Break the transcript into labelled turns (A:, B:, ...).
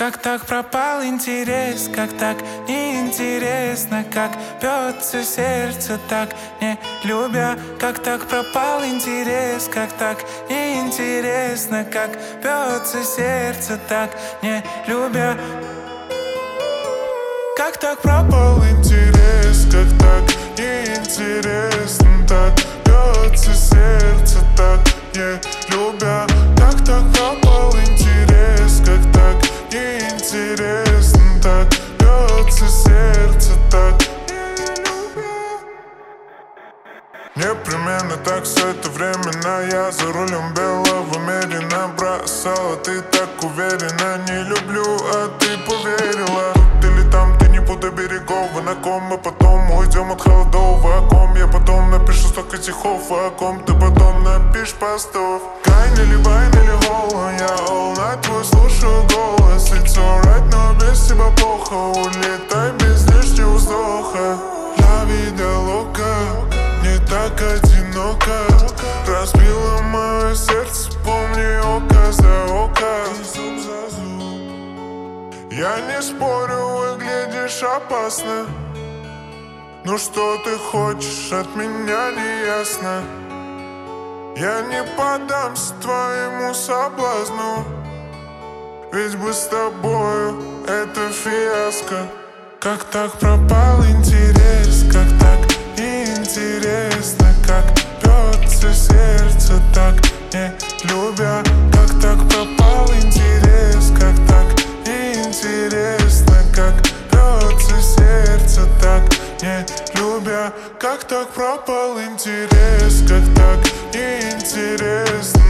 A: Как так пропал интерес, как так неинтересно, как бьется сердце, так не любя. Как так пропал интерес, как так неинтересно, как бьется сердце, так не любя. Как так пропал интерес, как так неинтересно, так бьется сердце, так не любя. Как так пропал интерес, как так неинтересно, так бьется сердце, так не любя. Непременно так все это временно. Я за рулем белого мерина. Бросала ты так уверенно. Не люблю, а ты поверила. Тут или там, ты не путай берегов. На ком мы потом уйдем от холодов. О ком я потом напишу столько стихов. О ком ты потом напишешь постов. Кайн или вайн или голо. Я all night твой слушаю голос. It's alright, но без тебя плохо. Улетай без лишнего вздоха. La vida loca, не так одиноко. Разбила мое сердце, помни око за око. Я не спорю, выглядишь опасно. Ну что ты хочешь от меня, не ясно. Я не поддамся твоему соблазну. Ведь бы с тобою это фиаско. Как так пропал интерес, как так неинтересно, как бьется сердце, так не любя. Как так пропал интерес, как так неинтересно, как бьется сердце, так не любя. Как так пропал интерес, как так неинтересно.